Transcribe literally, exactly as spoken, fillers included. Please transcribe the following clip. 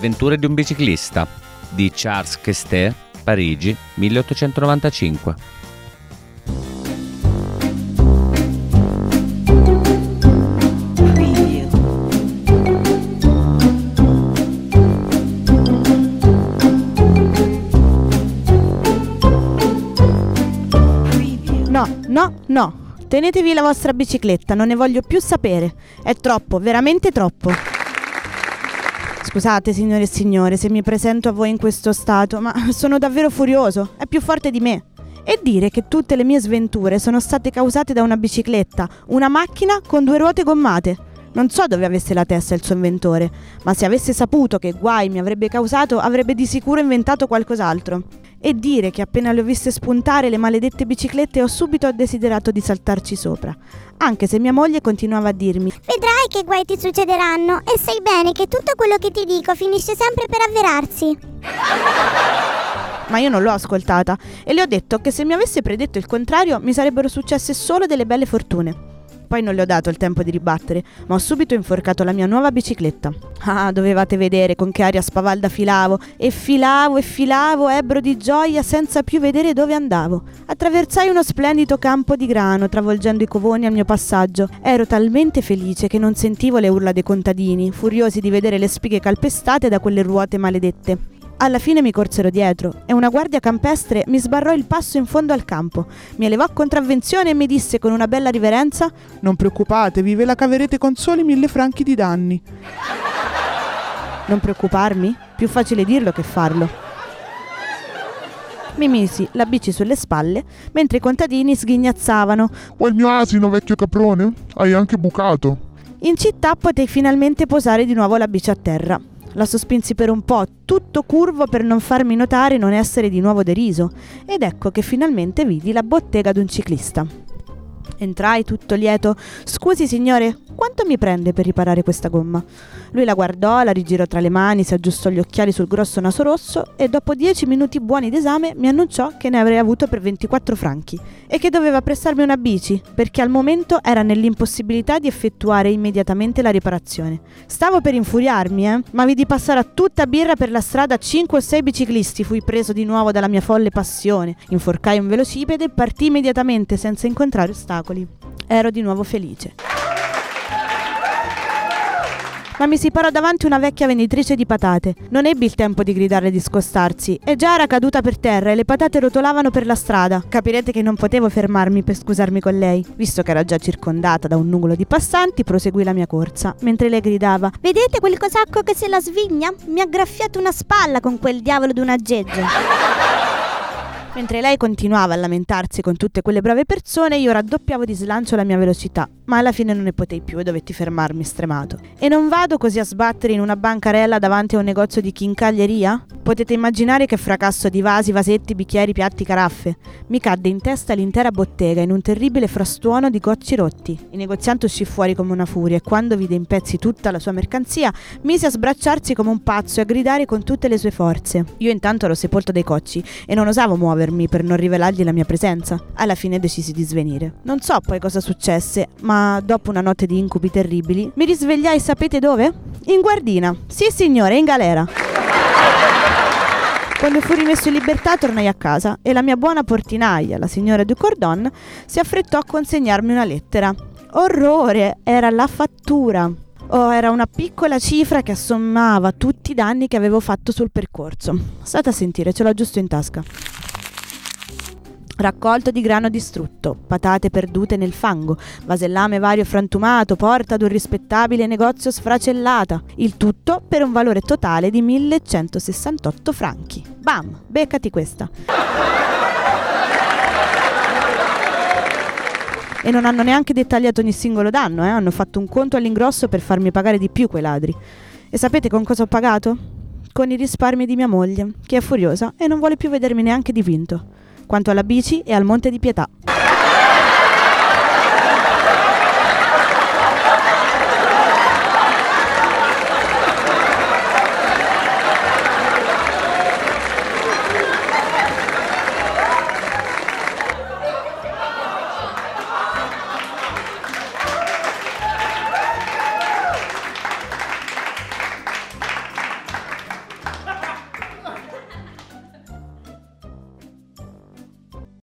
sventure di un biciclista di Charles Questet, Parigi, milleottocentonovantacinque. No, no, no. Tenetevi la vostra bicicletta, non ne voglio più sapere. È troppo, veramente troppo. Scusate, signore e signore, se mi presento a voi in questo stato, ma sono davvero furioso. È più forte di me. E dire che tutte le mie sventure sono state causate da una bicicletta, una macchina con due ruote gommate. Non so dove avesse la testa il suo inventore, ma se avesse saputo che guai mi avrebbe causato, avrebbe di sicuro inventato qualcos'altro. E dire che appena le ho viste spuntare le maledette biciclette ho subito desiderato di saltarci sopra, anche se mia moglie continuava a dirmi: vedrai che guai ti succederanno e sai bene che tutto quello che ti dico finisce sempre per avverarsi. Ma io non l'ho ascoltata e le ho detto che se mi avesse predetto il contrario mi sarebbero successe solo delle belle fortune. Poi non le ho dato il tempo di ribattere, ma ho subito inforcato la mia nuova bicicletta. Ah, dovevate vedere con che aria spavalda filavo, e filavo e filavo, ebbro di gioia senza più vedere dove andavo. Attraversai uno splendido campo di grano, travolgendo i covoni al mio passaggio. Ero talmente felice che non sentivo le urla dei contadini, furiosi di vedere le spighe calpestate da quelle ruote maledette. Alla fine mi corsero dietro e una guardia campestre mi sbarrò il passo in fondo al campo. Mi elevò a contravvenzione e mi disse con una bella riverenza: non preoccupatevi, ve la caverete con soli mille franchi di danni. Non preoccuparmi? Più facile dirlo che farlo. Mi misi la bici sulle spalle mentre i contadini sghignazzavano: vuoi il mio asino, vecchio caprone? Hai anche bucato. In città potei finalmente posare di nuovo la bici a terra. La sospinsi per un po', tutto curvo per non farmi notare e non essere di nuovo deriso, ed ecco che finalmente vidi la bottega d'un ciclista. Entrai tutto lieto. Scusi signore, quanto mi prende per riparare questa gomma? Lui la guardò, la rigirò tra le mani, si aggiustò gli occhiali sul grosso naso rosso e dopo dieci minuti buoni d'esame mi annunciò che ne avrei avuto per ventiquattro franchi e che doveva prestarmi una bici perché al momento era nell'impossibilità di effettuare immediatamente la riparazione. Stavo per infuriarmi, eh, ma vidi passare a tutta birra per la strada cinque o sei biciclisti. Fui preso di nuovo dalla mia folle passione, inforcai un velocipede e partì immediatamente senza incontrare ostacoli. Ero di nuovo felice. Ma mi si parò davanti una vecchia venditrice di patate. Non ebbi il tempo di gridare e di scostarsi, e già era caduta per terra e le patate rotolavano per la strada. Capirete che non potevo fermarmi per scusarmi con lei. Visto che era già circondata da un nugolo di passanti, proseguì la mia corsa, mentre lei gridava: vedete quel cosacco che se la svigna? Mi ha graffiato una spalla con quel diavolo d'un aggeggio. Mentre lei continuava a lamentarsi con tutte quelle brave persone, io raddoppiavo di slancio la mia velocità, ma alla fine non ne potei più e dovetti fermarmi stremato. E non vado così a sbattere in una bancarella davanti a un negozio di chincaglieria? Potete immaginare che fracasso di vasi, vasetti, bicchieri, piatti, caraffe. Mi cadde in testa l'intera bottega in un terribile frastuono di gocci rotti. Il negoziante uscì fuori come una furia e quando vide in pezzi tutta la sua mercanzia mise a sbracciarsi come un pazzo e a gridare con tutte le sue forze. Io intanto ero sepolto dai cocci e non osavo muovermi per non rivelargli la mia presenza. Alla fine decisi di svenire. Non so poi cosa successe, ma dopo una notte di incubi terribili mi risvegliai, sapete dove? In guardina. Sì signore, in galera. Quando fui rimesso in libertà tornai a casa e la mia buona portinaia, la signora du Cordon, si affrettò a consegnarmi una lettera. Orrore, era la fattura. Oh, era una piccola cifra che assommava tutti i danni che avevo fatto sul percorso. State a sentire, ce l'ho giusto in tasca. Raccolto di grano distrutto, patate perdute nel fango, vasellame vario frantumato, porta ad un rispettabile negozio sfracellata. Il tutto per un valore totale di millecentosessantotto franchi. Bam, beccati questa. E non hanno neanche dettagliato ogni singolo danno, eh? Hanno fatto un conto all'ingrosso per farmi pagare di più quei ladri. E sapete con cosa ho pagato? Con i risparmi di mia moglie, che è furiosa e non vuole più vedermi neanche dipinto. Quanto alla bici e al Monte di Pietà.